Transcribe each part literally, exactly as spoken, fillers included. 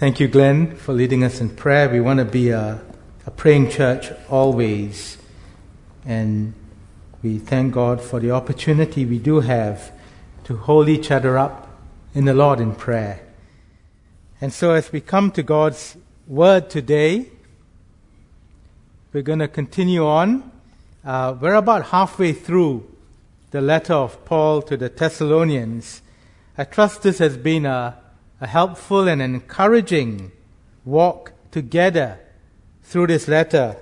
Thank you, Glenn, for leading us in prayer. We want to be a, a praying church always. And we thank God for the opportunity we do have to hold each other up in the Lord in prayer. And so as we come to God's Word today, we're going to continue on. Uh, we're about halfway through the letter of Paul to the Thessalonians. I trust this has been a, a helpful and encouraging walk together through this letter.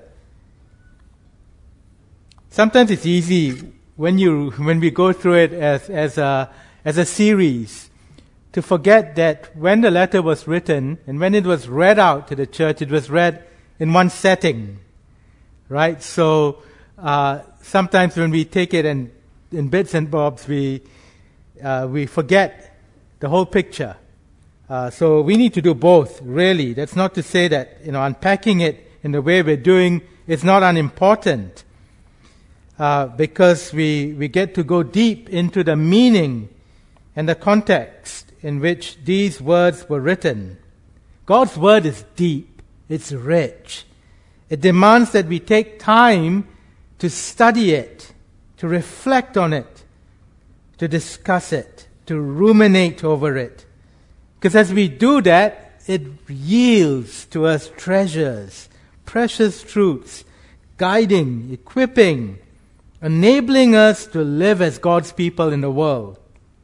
Sometimes it's easy when you when we go through it as as a as a series to forget that when the letter was written and when it was read out to the church, it was read in one setting, right? So uh, sometimes when we take it and in bits and bobs, we uh, we forget the whole picture. Uh, so we need to do both, really. That's not to say that, you know, unpacking it in the way we're doing is not unimportant, uh, because we, we get to go deep into the meaning and the context in which these words were written. God's word is deep. It's rich. It demands that we take time to study it, to reflect on it, to discuss it, to ruminate over it. Because as we do that, it yields to us treasures, precious truths, guiding, equipping, enabling us to live as God's people in the world.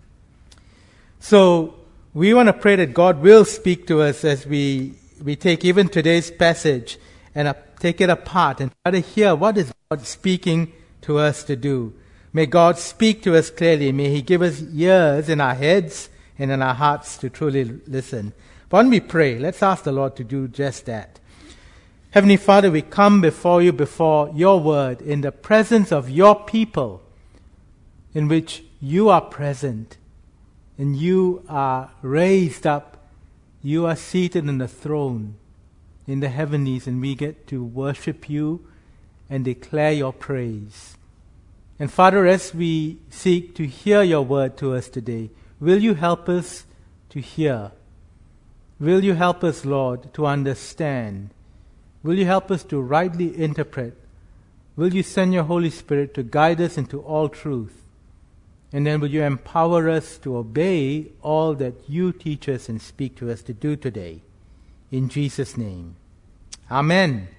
So we want to pray that God will speak to us as we, we take even today's passage and uh, take it apart and try to hear what is God speaking to us to do. May God speak to us clearly. May He give us ears in our heads and in our hearts to truly listen. But when we pray, let's ask the Lord to do just that. Heavenly Father, we come before you, before your word, in the presence of your people, in which you are present, and you are raised up. You are seated on the throne in the heavenlies, and we get to worship you and declare your praise. And Father, as we seek to hear your word to us today, will you help us to hear? Will you help us, Lord, to understand? Will you help us to rightly interpret? Will you send your Holy Spirit to guide us into all truth? And then will you empower us to obey all that you teach us and speak to us to do today? In Jesus' name. Amen.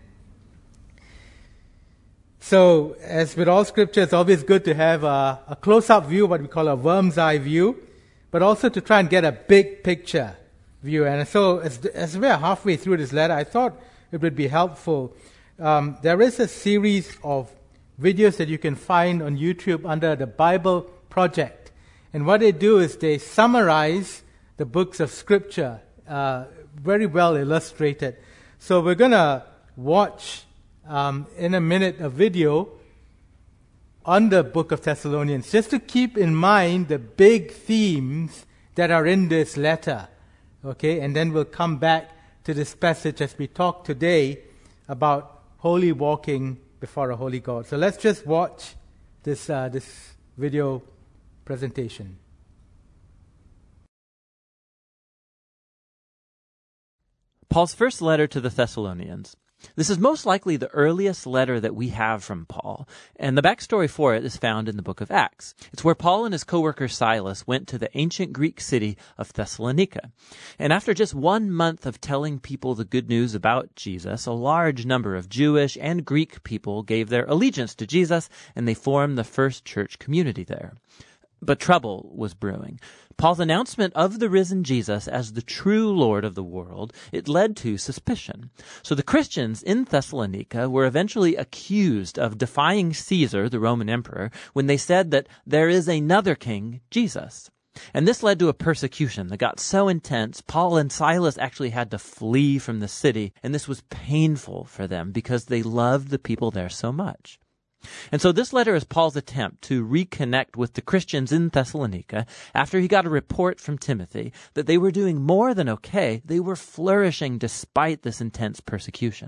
So, as with all scripture, it's always good to have a, a close-up view, what we call a worm's eye view, but also to try and get a big picture view. And so, as, as we're halfway through this letter, I thought it would be helpful. Um, there is a series of videos that you can find on YouTube under the Bible Project. And what they do is they summarize the books of Scripture, uh, very well illustrated. So we're going to watch um, in a minute a video on the book of Thessalonians, just to keep in mind the big themes that are in this letter. Okay, and then we'll come back to this passage as we talk today about holy walking before a holy God. So let's just watch this uh, this video presentation. Paul's first letter to the Thessalonians. This is most likely the earliest letter that we have from Paul, and the backstory for it is found in the book of Acts. It's where Paul and his co-worker Silas went to the ancient Greek city of Thessalonica. And after just one month of telling people the good news about Jesus, a large number of Jewish and Greek people gave their allegiance to Jesus, and they formed the first church community there. But trouble was brewing. Paul's announcement of the risen Jesus as the true Lord of the world, it led to suspicion. So the Christians in Thessalonica were eventually accused of defying Caesar, the Roman emperor, when they said that there is another king, Jesus. And this led to a persecution that got so intense, Paul and Silas actually had to flee from the city, and this was painful for them because they loved the people there so much. And so this letter is Paul's attempt to reconnect with the Christians in Thessalonica after he got a report from Timothy that they were doing more than okay. They were flourishing despite this intense persecution.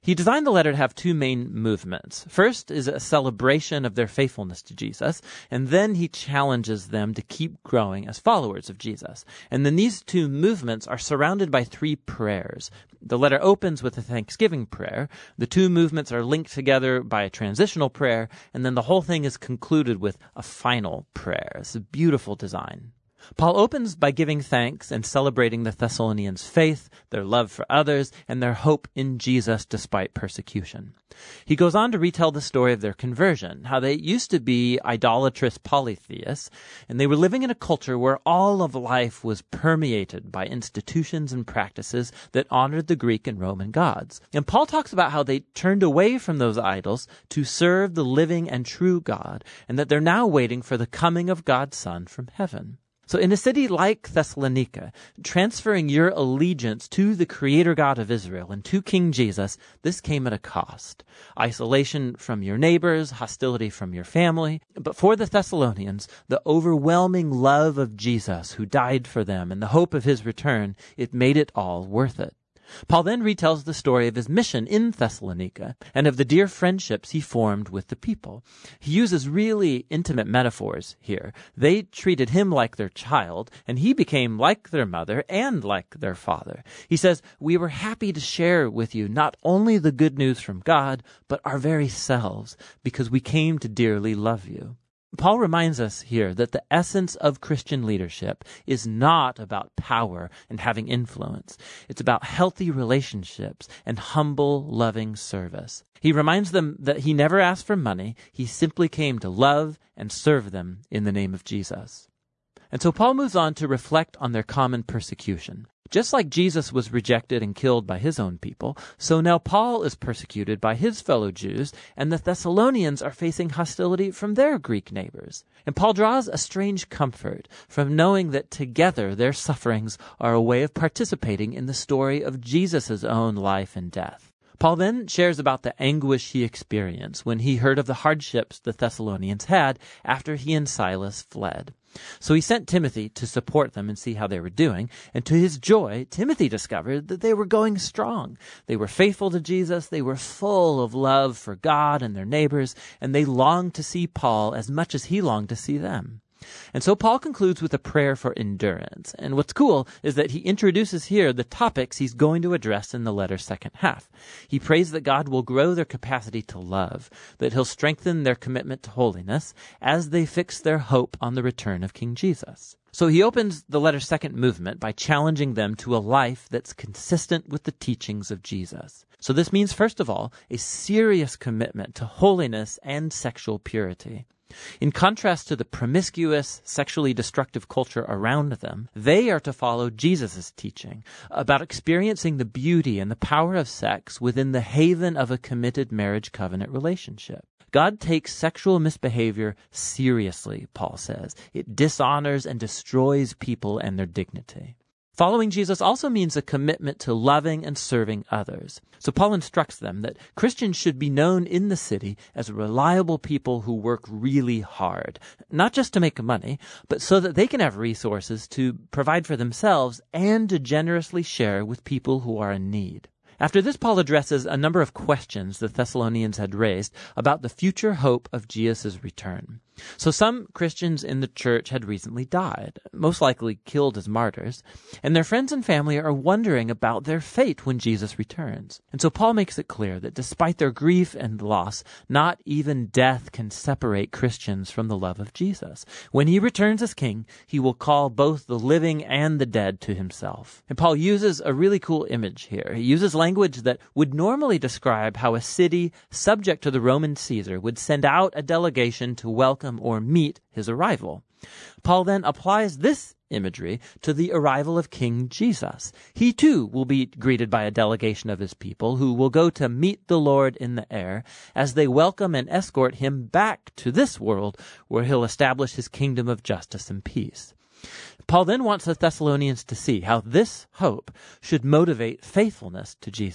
He designed the letter to have two main movements. First is a celebration of their faithfulness to Jesus, and then he challenges them to keep growing as followers of Jesus. And then these two movements are surrounded by three prayers. The letter opens with a thanksgiving prayer. The two movements are linked together by a transitional prayer, and then the whole thing is concluded with a final prayer. It's a beautiful design. Paul opens by giving thanks and celebrating the Thessalonians' faith, their love for others, and their hope in Jesus despite persecution. He goes on to retell the story of their conversion, how they used to be idolatrous polytheists, and they were living in a culture where all of life was permeated by institutions and practices that honored the Greek and Roman gods. And Paul talks about how they turned away from those idols to serve the living and true God, and that they're now waiting for the coming of God's Son from heaven. So in a city like Thessalonica, transferring your allegiance to the Creator God of Israel and to King Jesus, this came at a cost. Isolation from your neighbors, hostility from your family. But for the Thessalonians, the overwhelming love of Jesus who died for them and the hope of his return, it made it all worth it. Paul then retells the story of his mission in Thessalonica and of the dear friendships he formed with the people. He uses really intimate metaphors here. They treated him like their child, and he became like their mother and like their father. He says, "We were happy to share with you not only the good news from God, but our very selves, because we came to dearly love you." Paul reminds us here that the essence of Christian leadership is not about power and having influence. It's about healthy relationships and humble, loving service. He reminds them that he never asked for money. He simply came to love and serve them in the name of Jesus. And so Paul moves on to reflect on their common persecution. Just like Jesus was rejected and killed by his own people, so now Paul is persecuted by his fellow Jews, and the Thessalonians are facing hostility from their Greek neighbors. And Paul draws a strange comfort from knowing that together their sufferings are a way of participating in the story of Jesus' own life and death. Paul then shares about the anguish he experienced when he heard of the hardships the Thessalonians had after he and Silas fled. So he sent Timothy to support them and see how they were doing. And to his joy, Timothy discovered that they were going strong. They were faithful to Jesus. They were full of love for God and their neighbors. And they longed to see Paul as much as he longed to see them. And so Paul concludes with a prayer for endurance. And what's cool is that he introduces here the topics he's going to address in the letter's second half. He prays that God will grow their capacity to love, that he'll strengthen their commitment to holiness as they fix their hope on the return of King Jesus. So he opens the letter's second movement by challenging them to a life that's consistent with the teachings of Jesus. So this means, first of all, a serious commitment to holiness and sexual purity. In contrast to the promiscuous, sexually destructive culture around them, they are to follow Jesus' teaching about experiencing the beauty and the power of sex within the haven of a committed marriage covenant relationship. God takes sexual misbehavior seriously, Paul says. It dishonors and destroys people and their dignity. Following Jesus also means a commitment to loving and serving others. So Paul instructs them that Christians should be known in the city as reliable people who work really hard, not just to make money, but so that they can have resources to provide for themselves and to generously share with people who are in need. After this, Paul addresses a number of questions the Thessalonians had raised about the future hope of Jesus' return. So some Christians in the church had recently died, most likely killed as martyrs, and their friends and family are wondering about their fate when Jesus returns. And so Paul makes it clear that despite their grief and loss, not even death can separate Christians from the love of Jesus. When he returns as king, he will call both the living and the dead to himself. And Paul uses a really cool image here. He uses language that would normally describe how a city subject to the Roman Caesar would send out a delegation to welcome or meet his arrival. Paul then applies this imagery to the arrival of King Jesus. He too will be greeted by a delegation of his people who will go to meet the Lord in the air as they welcome and escort him back to this world where he'll establish his kingdom of justice and peace. Paul then wants the Thessalonians to see how this hope should motivate faithfulness to Jesus.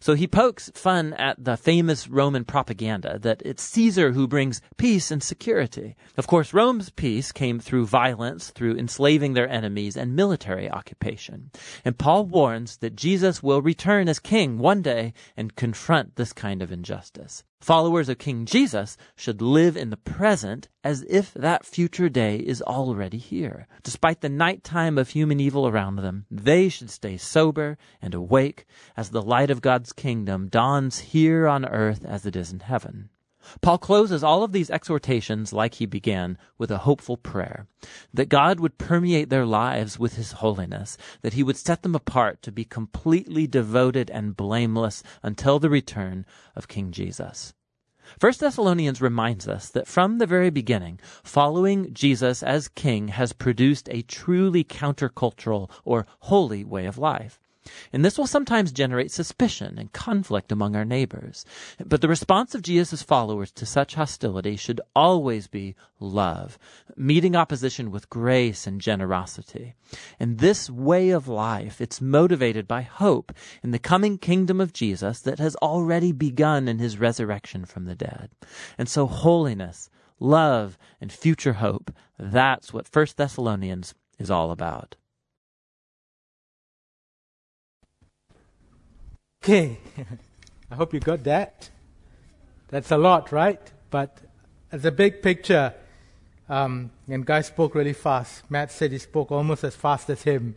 So he pokes fun at the famous Roman propaganda that it's Caesar who brings peace and security. Of course, Rome's peace came through violence, through enslaving their enemies, and military occupation. And Paul warns that Jesus will return as king one day and confront this kind of injustice. Followers of King Jesus should live in the present as if that future day is already here. Despite the nighttime of human evil around them, they should stay sober and awake as the light of God's kingdom dawns here on earth as it is in heaven. Paul closes all of these exhortations like he began, with a hopeful prayer, that God would permeate their lives with his holiness, that he would set them apart to be completely devoted and blameless until the return of King Jesus. First Thessalonians reminds us that from the very beginning, following Jesus as king has produced a truly countercultural or holy way of life. And this will sometimes generate suspicion and conflict among our neighbors. But the response of Jesus' followers to such hostility should always be love, meeting opposition with grace and generosity. And this way of life, it's motivated by hope in the coming kingdom of Jesus that has already begun in his resurrection from the dead. And so holiness, love, and future hope, that's what First Thessalonians is all about. Okay, I hope you got that. That's a lot, right? But as a big picture, um, and Guy spoke really fast. Matt said he spoke almost as fast as him.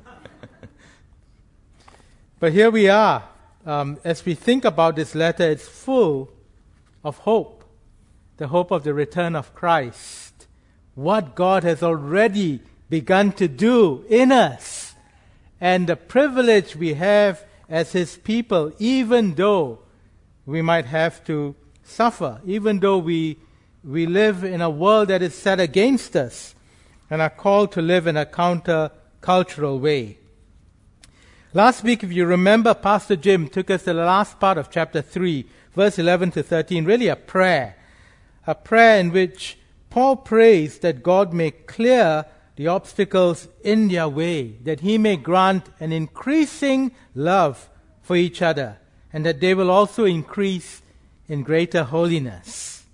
But here we are. Um, as we think about this letter, it's full of hope. The hope of the return of Christ. What God has already begun to do in us. And the privilege we have as his people, even though we might have to suffer, even though we we live in a world that is set against us and are called to live in a counter-cultural way. Last week, if you remember, Pastor Jim took us to the last part of chapter three, verse eleven to thirteen, really a prayer. A prayer in which Paul prays that God may clear the obstacles in their way, that he may grant an increasing love for each other, and that they will also increase in greater holiness.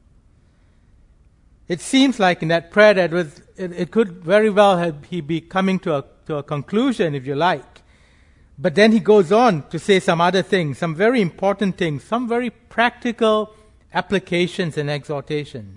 It seems like in that prayer that was, it, it could very well have he be coming to a, to a conclusion, if you like. But then he goes on to say some other things, some very important things, some very practical applications and exhortation.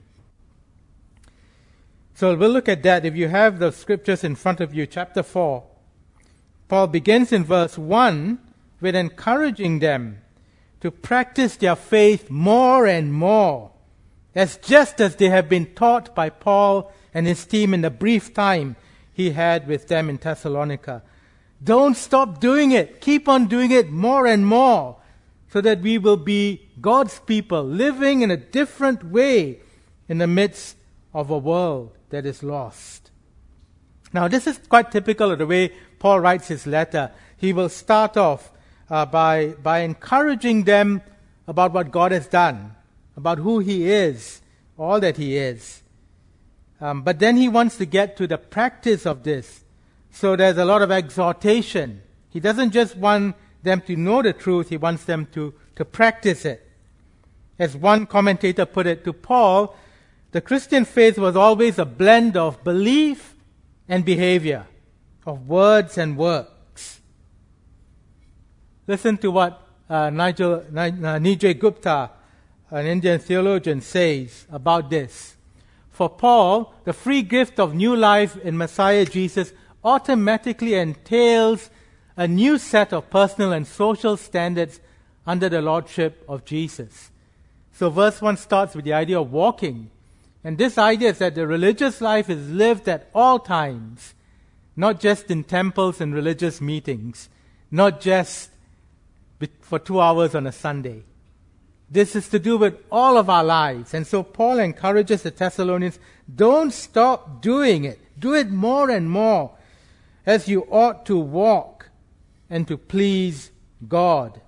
So we'll look at that. If you have the scriptures in front of you, chapter four, Paul begins in verse one with encouraging them to practice their faith more and more, as just as they have been taught by Paul and his team in the brief time he had with them in Thessalonica. Don't stop doing it. Keep on doing it more and more, so that we will be God's people, living in a different way in the midst of a world that is lost. Now, this is quite typical of the way Paul writes his letter. He will start off uh, by, by encouraging them about what God has done, about who he is, all that he is. Um, but then he wants to get to the practice of this. So there's a lot of exhortation. He doesn't just want them to know the truth, he wants them to, to practice it. As one commentator put it, to Paul, the Christian faith was always a blend of belief and behavior, of words and works. Listen to what uh, Nigel, uh, Nijay Gupta, an Indian theologian, says about this. For Paul, the free gift of new life in Messiah Jesus automatically entails a new set of personal and social standards under the lordship of Jesus. So verse one starts with the idea of walking. And this idea is that the religious life is lived at all times, not just in temples and religious meetings, not just for two hours on a Sunday. This is to do with all of our lives. And so Paul encourages the Thessalonians, don't stop doing it. Do it more and more, as you ought to walk and to please God.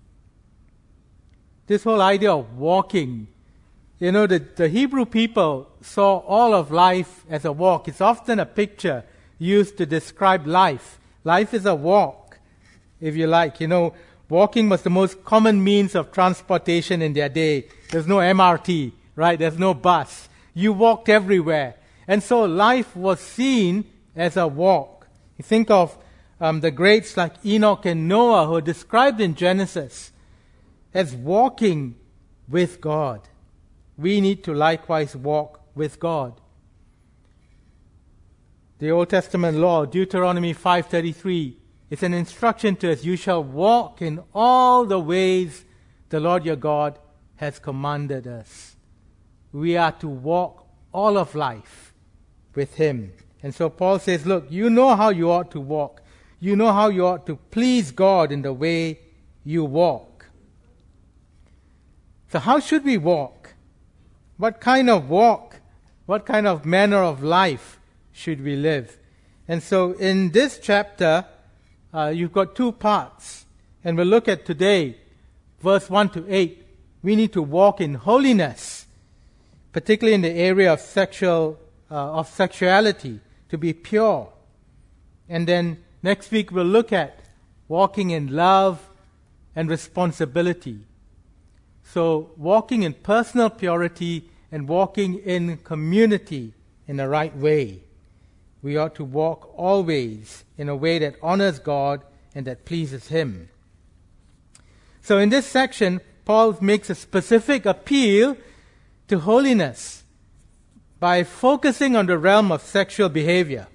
This whole idea of walking, you know, the, the Hebrew people saw all of life as a walk. It's often a picture used to describe life. Life is a walk, if you like. You know, walking was the most common means of transportation in their day. There's no M R T, right? There's no bus. You walked everywhere. And so life was seen as a walk. You think of um, the greats like Enoch and Noah, who are described in Genesis as walking with God. We need to likewise walk with God. The Old Testament law, Deuteronomy five thirty-three, is an instruction to us. You shall walk in all the ways the Lord your God has commanded us. We are to walk all of life with Him. And so Paul says, look, you know how you ought to walk. You know how you ought to please God in the way you walk. So how should we walk? What kind of walk, what kind of manner of life should we live? And so in this chapter, uh, you've got two parts. And we'll look at today, verse one to eight. We need to walk in holiness, particularly in the area of sexual, uh, of sexuality, to be pure. And then next week we'll look at walking in love and responsibility. So walking in personal purity and walking in community in the right way. We ought to walk always in a way that honors God and that pleases Him. So in this section, Paul makes a specific appeal to holiness by focusing on the realm of sexual behavior.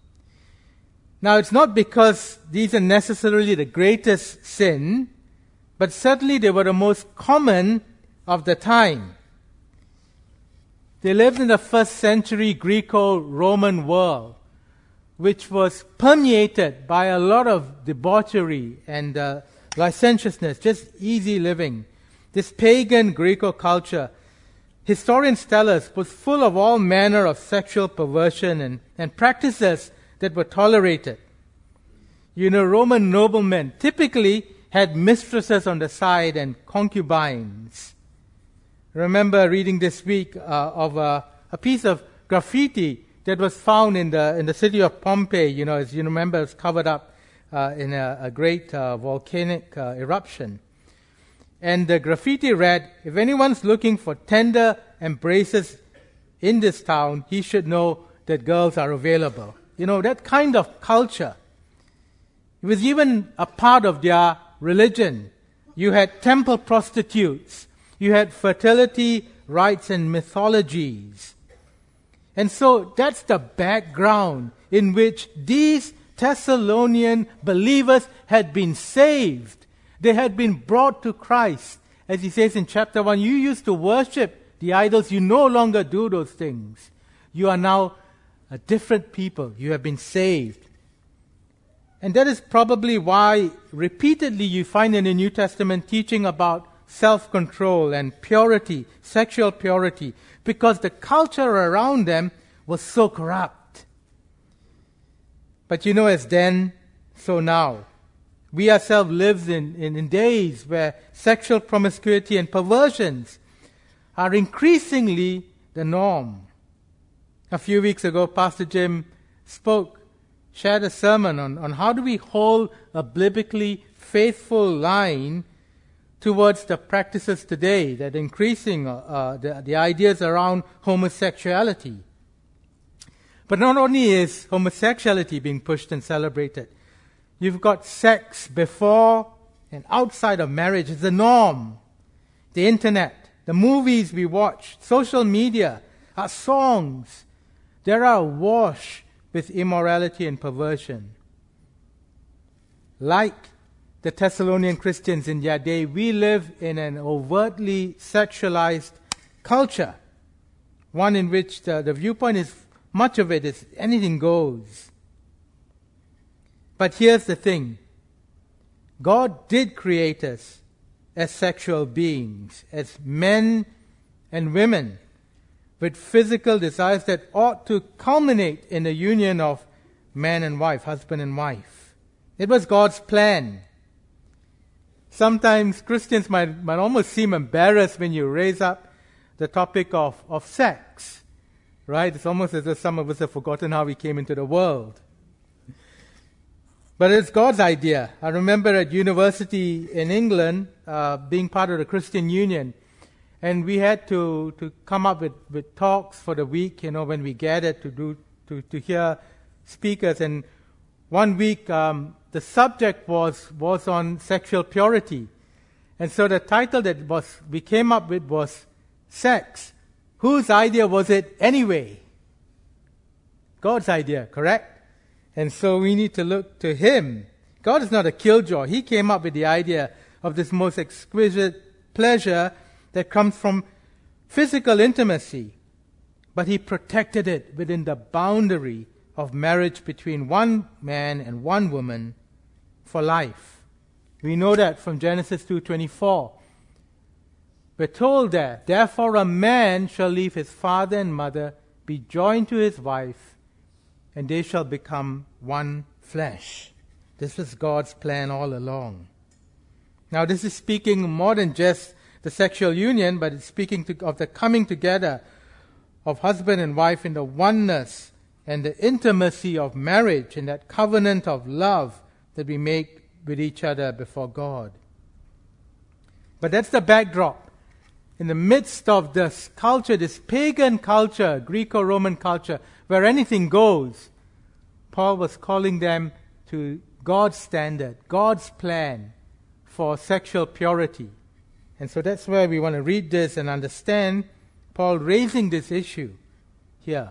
Now, it's not because these are necessarily the greatest sin, but certainly they were the most common of the time. They lived in the first century Greco-Roman world, which was permeated by a lot of debauchery and uh, licentiousness, just easy living. This pagan Greco culture, historians tell us, was full of all manner of sexual perversion and, and practices that were tolerated. You know, Roman noblemen typically had mistresses on the side and concubines. Remember reading this week uh, of a, a piece of graffiti that was found in the in the city of Pompeii. You know, as you remember, it was covered up uh, in a, a great uh, volcanic uh, eruption. And the graffiti read, if anyone's looking for tender embraces in this town, he should know that girls are available. You know, that kind of culture. It was even a part of their religion. You had temple prostitutes. You had fertility rites and mythologies. And so that's the background in which these Thessalonian believers had been saved. They had been brought to Christ. As he says in chapter one, you used to worship the idols. You no longer do those things. You are now a different people. You have been saved. And that is probably why repeatedly you find in the New Testament teaching about self-control and purity, sexual purity, because the culture around them was so corrupt. But you know, as then, so now. We ourselves live in, in, in days where sexual promiscuity and perversions are increasingly the norm. A few weeks ago, Pastor Jim spoke, shared a sermon on, on how do we hold a biblically faithful line towards the practices today that are increasing uh, the, the ideas around homosexuality. But not only is homosexuality being pushed and celebrated, you've got sex before and outside of marriage is the norm. The internet, the movies we watch, social media, our songs, they are awash with immorality and perversion. Like the Thessalonian Christians in their day, we live in an overtly sexualized culture, one in which the, the viewpoint is, much of it is anything goes. But here's the thing. God did create us as sexual beings, as men and women, with physical desires that ought to culminate in the union of man and wife, husband and wife. It was God's plan. Sometimes Christians might, might almost seem embarrassed when you raise up the topic of, of sex. Right? It's almost as if some of us have forgotten how we came into the world. But it's God's idea. I remember at university in England, uh, being part of the Christian Union, and we had to, to come up with, with talks for the week, you know, when we gathered to do to, to hear speakers. And one week, um, the subject was was on sexual purity. And so the title that was we came up with was Sex. Whose idea was it anyway? God's idea, correct? And so we need to look to Him. God is not a killjoy. He came up with the idea of this most exquisite pleasure that comes from physical intimacy. But He protected it within the boundary of marriage between one man and one woman for life. We know that from Genesis two twenty-four. We're told that, therefore a man shall leave his father and mother, be joined to his wife, and they shall become one flesh. This was God's plan all along. Now this is speaking more than just the sexual union, but it's speaking to, of the coming together of husband and wife in the oneness and the intimacy of marriage and that covenant of love that we make with each other before God. But that's the backdrop. In the midst of this culture, this pagan culture, Greco-Roman culture, where anything goes, Paul was calling them to God's standard, God's plan for sexual purity. And so that's where we want to read this and understand Paul raising this issue here.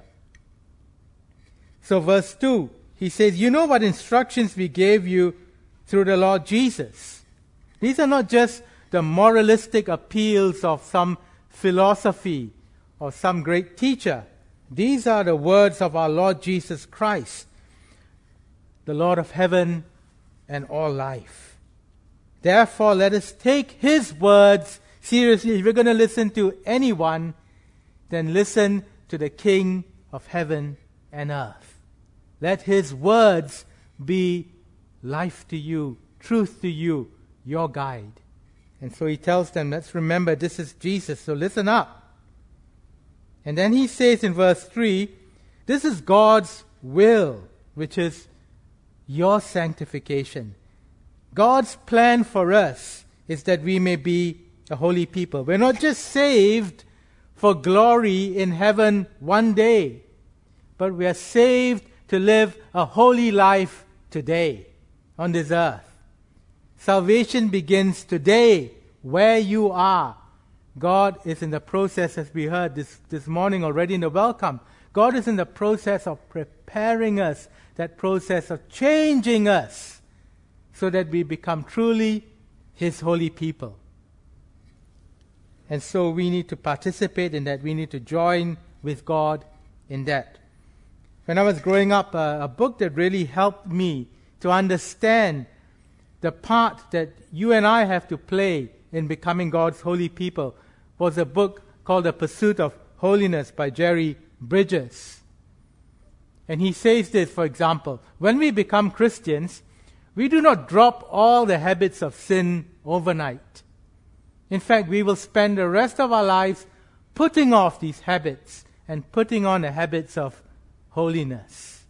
So verse two, he says, you know what instructions we gave you through the Lord Jesus. These are not just the moralistic appeals of some philosophy or some great teacher. These are the words of our Lord Jesus Christ, the Lord of heaven and all life. Therefore, let us take His words seriously. If we're going to listen to anyone, then listen to the King of heaven and earth. Let His words be life to you, truth to you, your guide. And so he tells them, let's remember this is Jesus, so listen up. And then he says in verse three, this is God's will, which is your sanctification. God's plan for us is that we may be a holy people. We're not just saved for glory in heaven one day, but we are saved to live a holy life today on this earth. Salvation begins today, where you are. God is in the process, as we heard this, this morning already in the welcome. God is in the process of preparing us, that process of changing us, so that we become truly His holy people. And so we need to participate in that. We need to join with God in that. When I was growing up, uh, a book that really helped me to understand the part that you and I have to play in becoming God's holy people was a book called The Pursuit of Holiness by Jerry Bridges. And he says this, for example, when we become Christians, we do not drop all the habits of sin overnight. In fact, we will spend the rest of our lives putting off these habits and putting on the habits of holiness.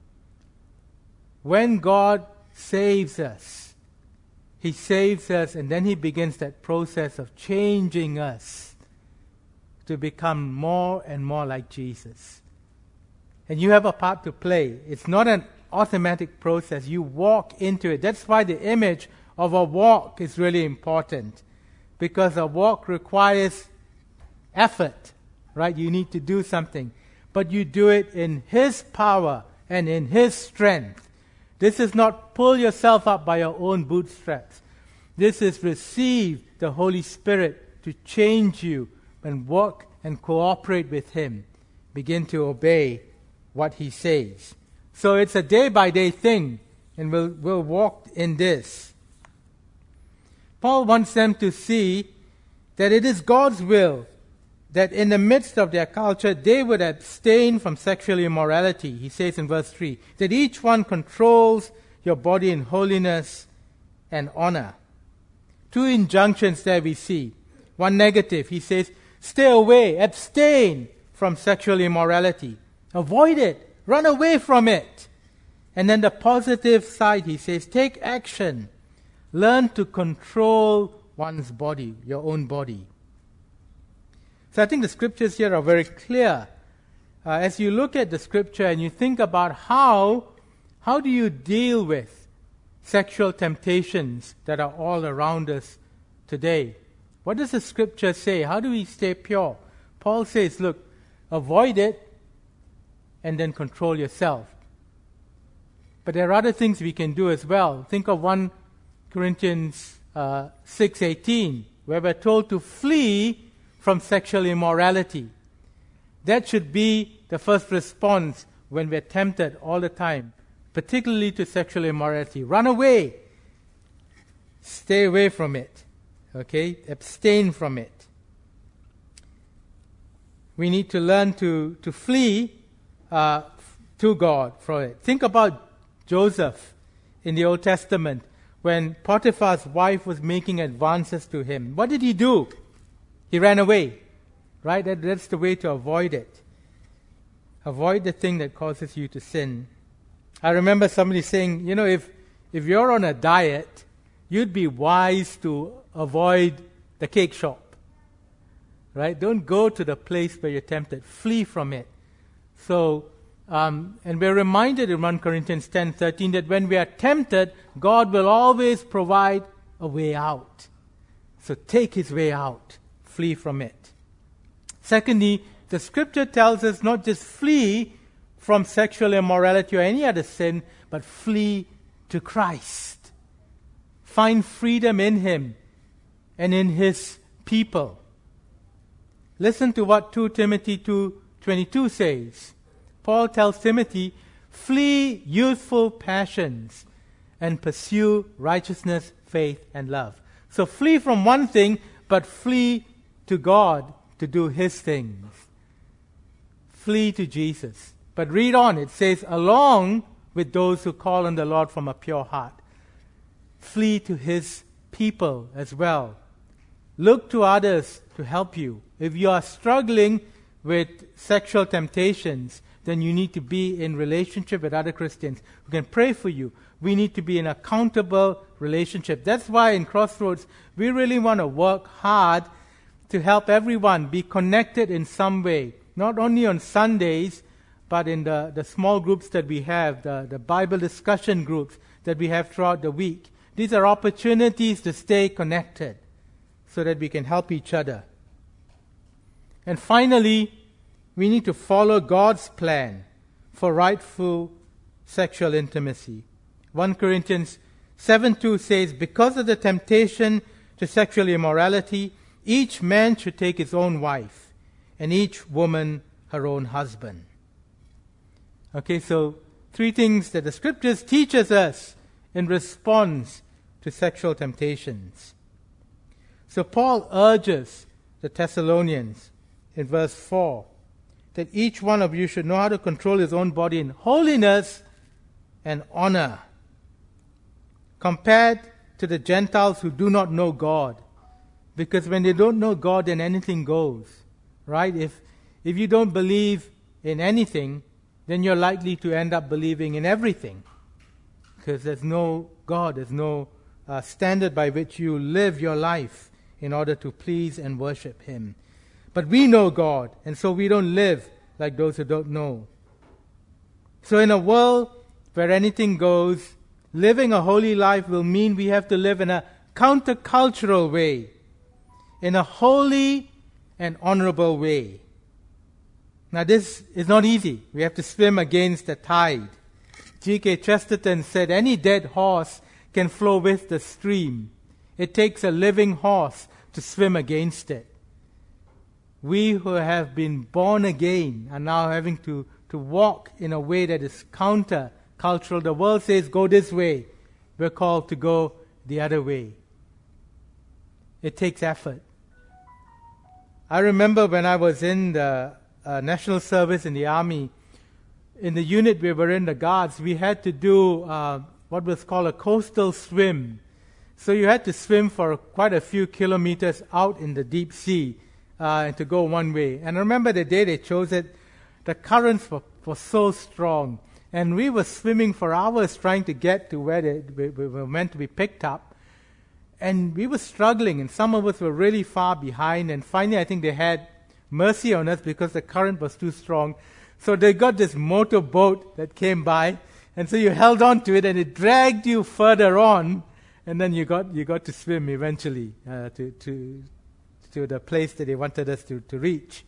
When God saves us, He saves us, and then He begins that process of changing us to become more and more like Jesus. And you have a part to play. It's not an automatic process. You walk into it. That's why the image of a walk is really important, because a walk requires effort, right? You need to do something. But you do it in His power and in His strength. This is not pull yourself up by your own bootstraps. This is receive the Holy Spirit to change you and work and cooperate with Him. Begin to obey what He says. So it's a day-by-day thing, and we'll, we'll walk in this. Paul wants them to see that it is God's will that in the midst of their culture, they would abstain from sexual immorality. He says in verse three, that each one controls your body in holiness and honor. Two injunctions there we see. One negative, he says, stay away, abstain from sexual immorality. Avoid it, run away from it. And then the positive side, he says, take action. Learn to control one's body, your own body. So I think the scriptures here are very clear. Uh, as you look at the scripture and you think about how, how do you deal with sexual temptations that are all around us today? What does the scripture say? How do we stay pure? Paul says, look, avoid it and then control yourself. But there are other things we can do as well. Think of First Corinthians uh, six eighteen, where we're told to flee from sexual immorality. That should be the first response when we're tempted all the time, particularly to sexual immorality. Run away. Stay away from it. Okay? Abstain from it. We need to learn to, to flee uh, to God from it. Think about Joseph in the Old Testament when Potiphar's wife was making advances to him. What did he do? He ran away. Right? That, that's the way to avoid it. Avoid the thing that causes you to sin. I remember somebody saying, you know, if, if you're on a diet, you'd be wise to avoid the cake shop. Right? Don't go to the place where you're tempted. Flee from it. So, um, and we're reminded in First Corinthians ten thirteen that when we are tempted, God will always provide a way out. So take His way out. Flee from it. Secondly, the scripture tells us not just flee from sexual immorality or any other sin, but flee to Christ. Find freedom in Him and in His people. Listen to what Second Timothy two twenty-two says. Paul tells Timothy, flee youthful passions and pursue righteousness, faith, and love. So flee from one thing, but flee to God to do His things. Flee to Jesus. But read on, it says, along with those who call on the Lord from a pure heart. Flee to His people as well. Look to others to help you. If you are struggling with sexual temptations, then you need to be in relationship with other Christians who can pray for you. We need to be in accountable relationship. That's why in Crossroads, we really want to work hard to help everyone be connected in some way. Not only on Sundays, but in the, the small groups that we have, the, the Bible discussion groups that we have throughout the week. These are opportunities to stay connected so that we can help each other. And finally, we need to follow God's plan for rightful sexual intimacy. First Corinthians seven two says, because of the temptation to sexual immorality, each man should take his own wife, and each woman her own husband. Okay, so three things that the scriptures teaches us in response to sexual temptations. So Paul urges the Thessalonians in verse four that each one of you should know how to control his own body in holiness and honor, compared to the Gentiles who do not know God. Because when they don't know God, then anything goes. Right? If if you don't believe in anything, then you're likely to end up believing in everything. Because there's no God, there's no uh, standard by which you live your life in order to please and worship Him. But we know God, and so we don't live like those who don't know. So in a world where anything goes, living a holy life will mean we have to live in a countercultural way, in a holy and honorable way. Now this is not easy. We have to swim against the tide. G K Chesterton said, any dead horse can flow with the stream. It takes a living horse to swim against it. We who have been born again are now having to, to walk in a way that is counter-cultural. The world says, go this way. We're called to go the other way. It takes effort. I remember when I was in the uh, national service in the army, in the unit we were in, the guards, we had to do uh, what was called a coastal swim. So you had to swim for quite a few kilometers out in the deep sea uh, and to go one way. And I remember the day they chose it, the currents were, were so strong. And we were swimming for hours trying to get to where they, we, we were meant to be picked up. And we were struggling, and some of us were really far behind. And finally, I think they had mercy on us because the current was too strong. So they got this motor boat that came by, and so you held on to it, and it dragged you further on, and then you got you got to swim eventually uh, to to to the place that they wanted us to, to reach.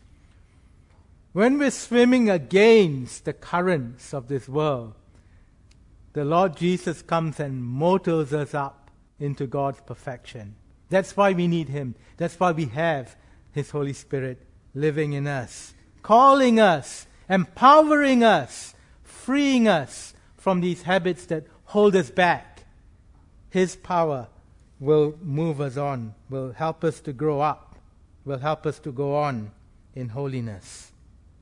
When we're swimming against the currents of this world, the Lord Jesus comes and motors us up into God's perfection. That's why we need Him. That's why we have His Holy Spirit living in us, calling us, empowering us, freeing us from these habits that hold us back. His power will move us on, will help us to grow up, will help us to go on in holiness.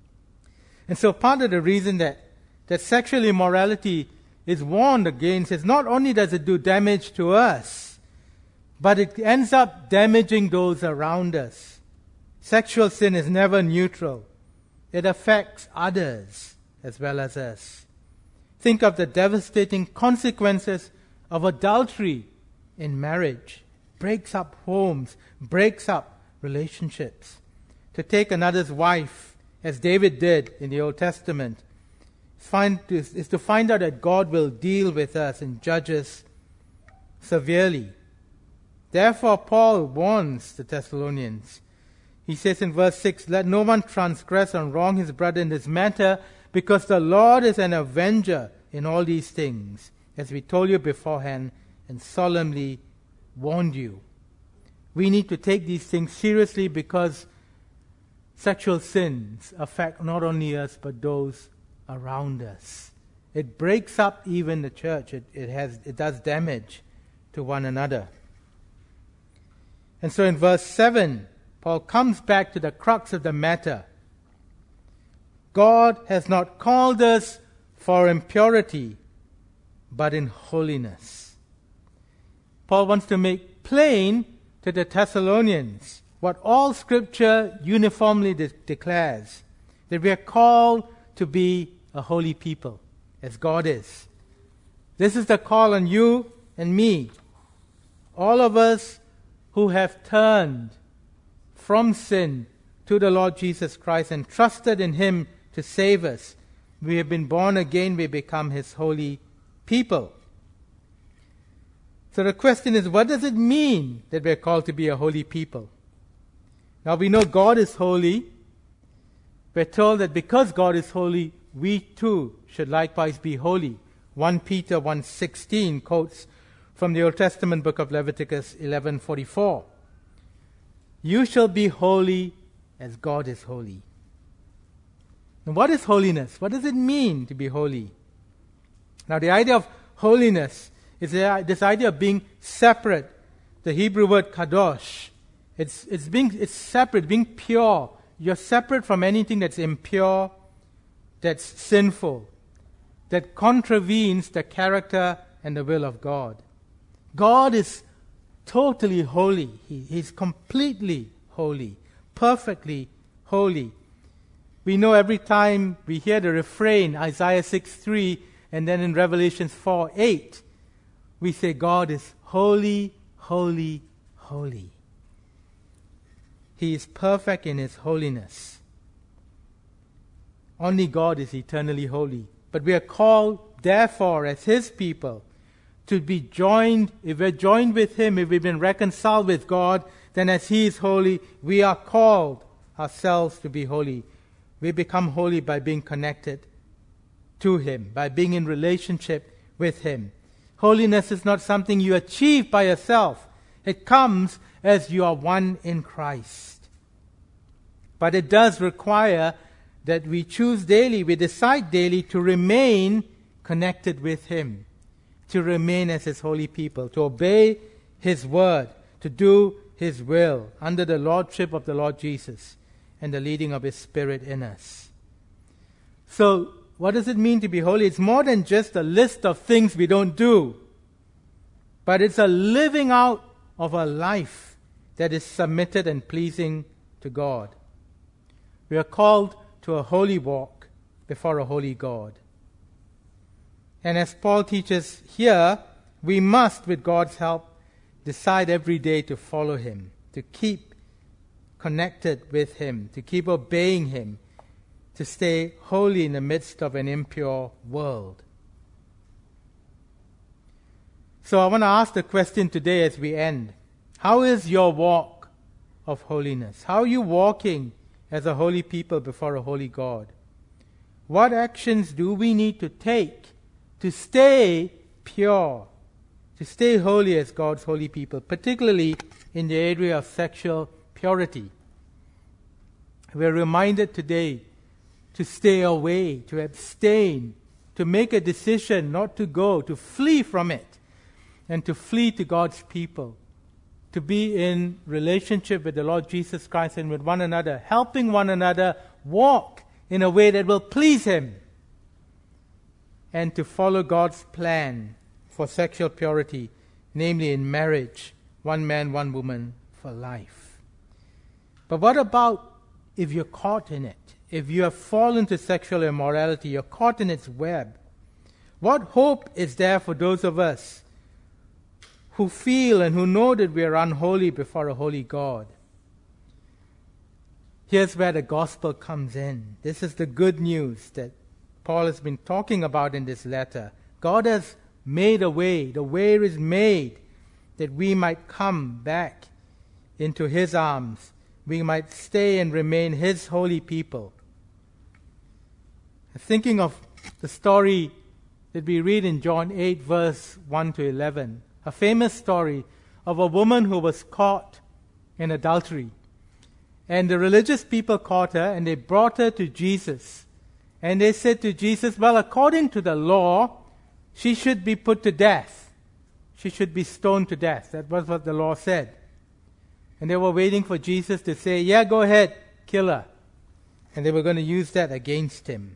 And so part of the reason that, that sexual immorality is warned against is not only does it do damage to us, but it ends up damaging those around us. Sexual sin is never neutral. It affects others as well as us. Think of the devastating consequences of adultery in marriage. Breaks up homes, breaks up relationships. To take another's wife, as David did in the Old Testament, find, is to find out that God will deal with us and judge us severely. Therefore, Paul warns the Thessalonians. He says in verse six, "Let no one transgress and wrong his brother in this matter, because the Lord is an avenger in all these things, as we told you beforehand and solemnly warned you." We need to take these things seriously because sexual sins affect not only us but those around us. It breaks up even the church. It, it has it does damage to one another. And so in verse seven, Paul comes back to the crux of the matter. God has not called us for impurity, but in holiness. Paul wants to make plain to the Thessalonians what all Scripture uniformly de- declares, that we are called to be a holy people, as God is. This is the call on you and me. All of us who have turned from sin to the Lord Jesus Christ and trusted in Him to save us. We have been born again, we become His holy people. So the question is, what does it mean that we're called to be a holy people? Now we know God is holy. We're told that because God is holy, we too should likewise be holy. First Peter one sixteen quotes from the Old Testament book of Leviticus eleven forty-four. "You shall be holy as God is holy." Now what is holiness? What does it mean to be holy? Now the idea of holiness is this idea of being separate. The Hebrew word kadosh. It's, it's being it's separate, being pure. You're separate from anything that's impure, that's sinful, that contravenes the character and the will of God. God is totally holy. He, he's completely holy, perfectly holy. We know every time we hear the refrain, Isaiah six three, and then in Revelation four eight, we say God is holy, holy, holy. He is perfect in His holiness. Only God is eternally holy. But we are called, therefore, as His people, to be joined, if we're joined with Him, if we've been reconciled with God, then as He is holy, we are called ourselves to be holy. We become holy by being connected to Him, by being in relationship with Him. Holiness is not something you achieve by yourself. It comes as you are one in Christ. But it does require that we choose daily, we decide daily to remain connected with Him, to remain as His holy people, to obey His word, to do His will under the lordship of the Lord Jesus and the leading of His Spirit in us. So, what does it mean to be holy? It's more than just a list of things we don't do, but it's a living out of a life that is submitted and pleasing to God. We are called to a holy walk before a holy God. And as Paul teaches here, we must, with God's help, decide every day to follow Him, to keep connected with Him, to keep obeying Him, to stay holy in the midst of an impure world. So I want to ask the question today as we end. How is your walk of holiness? How are you walking as a holy people before a holy God? What actions do we need to take to stay pure, to stay holy as God's holy people, particularly in the area of sexual purity? We're reminded today to stay away, to abstain, to make a decision not to go, to flee from it, and to flee to God's people, to be in relationship with the Lord Jesus Christ and with one another, helping one another walk in a way that will please Him, and to follow God's plan for sexual purity, namely in marriage, one man, one woman for life. But what about if you're caught in it? If you have fallen to sexual immorality, you're caught in its web. What hope is there for those of us who feel and who know that we are unholy before a holy God? Here's where the gospel comes in. This is the good news that Paul has been talking about in this letter. God has made a way. The way is made that we might come back into His arms. We might stay and remain His holy people. Thinking of the story that we read in John eight, verse one to eleven. A famous story of a woman who was caught in adultery. And the religious people caught her and they brought her to Jesus. And they said to Jesus, well, according to the law, she should be put to death. She should be stoned to death. That was what the law said. And they were waiting for Jesus to say, yeah, go ahead, kill her. And they were going to use that against Him.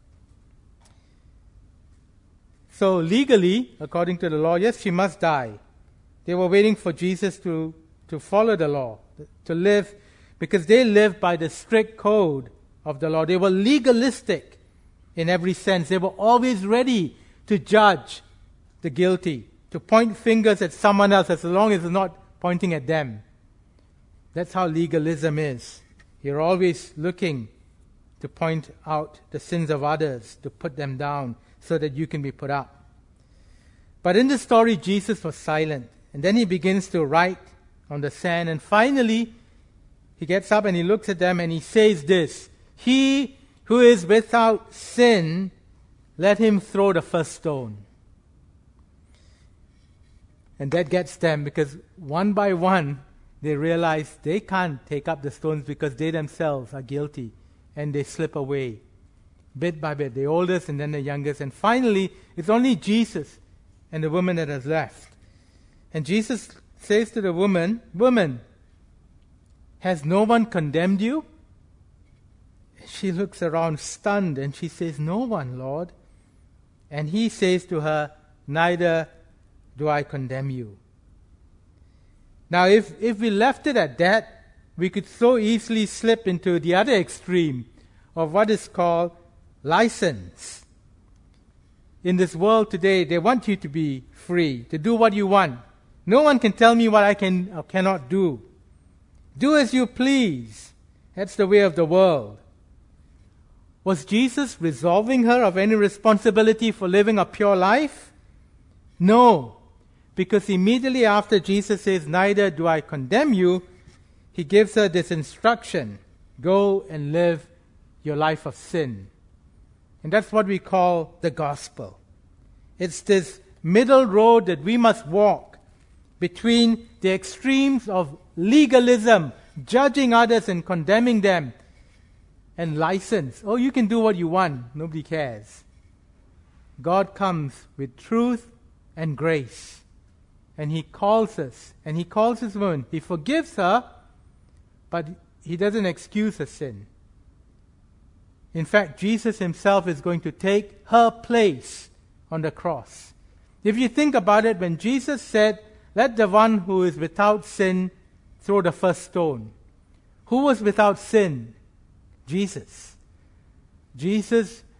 So legally, according to the law, yes, she must die. They were waiting for Jesus to, to follow the law, to live, because they lived by the strict code of the law. They were legalistic in every sense. They were always ready to judge the guilty, to point fingers at someone else as long as it's not pointing at them. That's how legalism is. You're always looking to point out the sins of others, to put them down, so that you can be put up. But in the story, Jesus was silent. And then He begins to write on the sand. And finally, He gets up and He looks at them and He says this, he who is without sin, let him throw the first stone. And that gets them, because one by one, they realize they can't take up the stones because they themselves are guilty. And they slip away. Bit by bit, the oldest and then the youngest. And finally, it's only Jesus and the woman that has left. And Jesus says to the woman, woman, has no one condemned you? She looks around stunned and she says, no one, Lord. And He says to her, neither do I condemn you. Now, if, if we left it at that, we could so easily slip into the other extreme of what is called license. In this world today, they want you to be free, to do what you want. No one can tell me what I can or cannot do. Do as you please. That's the way of the world. Was Jesus absolving her of any responsibility for living a pure life? No. Because immediately after Jesus says, neither do I condemn you, He gives her this instruction. Go and live your life of sin. And that's what we call the gospel. It's this middle road that we must walk between the extremes of legalism, judging others and condemning them, and license. Oh, you can do what you want. Nobody cares. God comes with truth and grace. And He calls us. And He calls His woman. He forgives her, but He doesn't excuse her sin. In fact, Jesus Himself is going to take her place on the cross. If you think about it, when Jesus said, let the one who is without sin throw the first stone. Who was without sin? Jesus. Jesus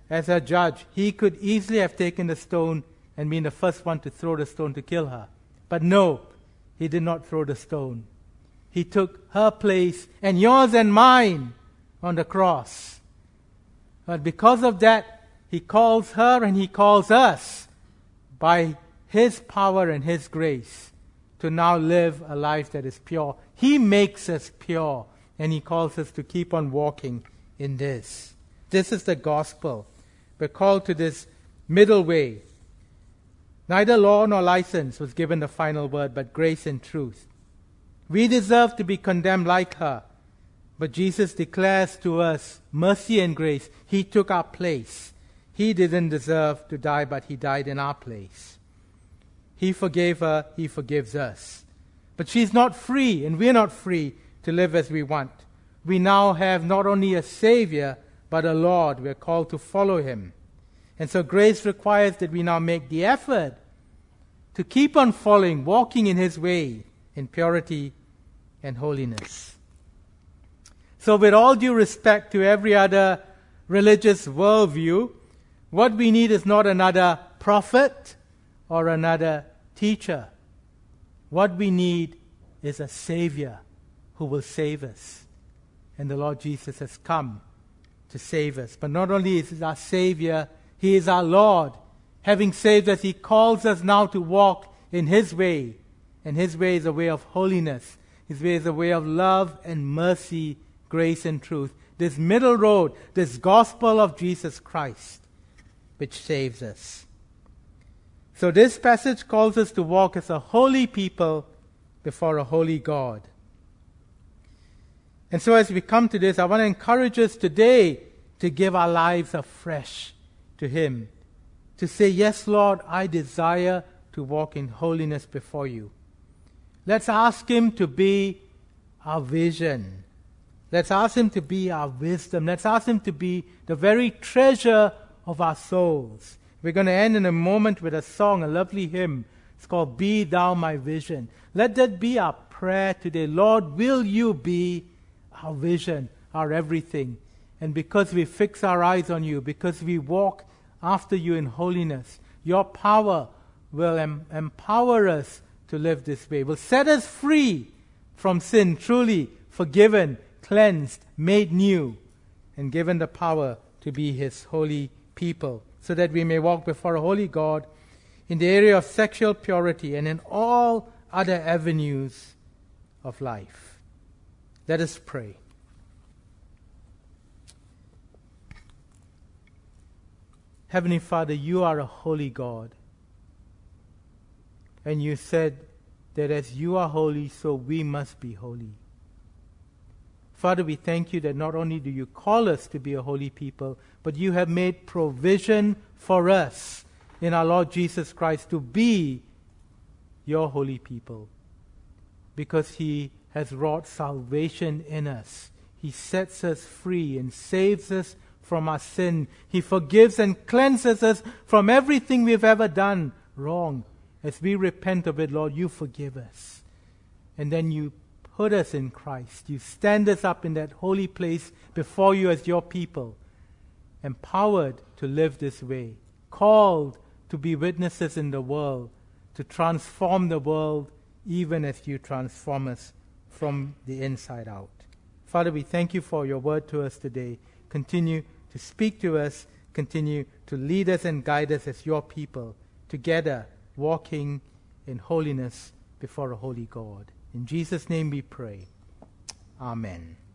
as her judge, he could easily have taken the stone and been the first one to throw the stone to kill her. But no, he did not throw the stone. He took her place and yours and mine on the cross. But because of that, he calls her and he calls us by his power and his grace to now live a life that is pure. He makes us pure, and he calls us to keep on walking in this. This is the gospel. We're called to this middle way. Neither law nor license was given the final word, but grace and truth. We deserve to be condemned like her, but Jesus declares to us mercy and grace. He took our place. He didn't deserve to die, but he died in our place. He forgave her, he forgives us. But she's not free, and we're not free to live as we want. We now have not only a Savior, but a Lord. We're called to follow him. And so grace requires that we now make the effort to keep on following, walking in his way, in purity and holiness. So with all due respect to every other religious worldview, what we need is not another prophet or another teacher. What we need is a Savior who will save us. And the Lord Jesus has come to save us. But not only is he our Savior, he is our Lord. Having saved us, he calls us now to walk in his way. And his way is a way of holiness. His way is a way of love and mercy, grace and truth. This middle road, this gospel of Jesus Christ, which saves us. So this passage calls us to walk as a holy people before a holy God. And so as we come to this, I want to encourage us today to give our lives afresh to him. To say, yes, Lord, I desire to walk in holiness before you. Let's ask him to be our vision. Let's ask him to be our wisdom. Let's ask him to be the very treasure of our souls. We're going to end in a moment with a song, a lovely hymn. It's called Be Thou My Vision. Let that be our prayer today. Lord, will you be our vision, our everything? And because we fix our eyes on you, because we walk after you in holiness, your power will em- empower us to live this way, will set us free from sin, truly forgiven, cleansed, made new, and given the power to be his holy people, so that we may walk before a holy God in the area of sexual purity and in all other avenues of life. Let us pray. Heavenly Father, you are a holy God. And you said that as you are holy, so we must be holy. Father, we thank you that not only do you call us to be a holy people, but you have made provision for us in our Lord Jesus Christ to be your holy people. Because he has wrought salvation in us. He sets us free and saves us from our sin. He forgives and cleanses us from everything we've ever done wrong. As we repent of it, Lord, you forgive us. And then you put us in Christ. You stand us up in that holy place before you as your people, empowered to live this way, called to be witnesses in the world, to transform the world even as you transform us from the inside out. Father, we thank you for your word to us today. Continue to speak to us, continue to lead us and guide us as your people, together walking in holiness before a holy God. In Jesus' name we pray. Amen.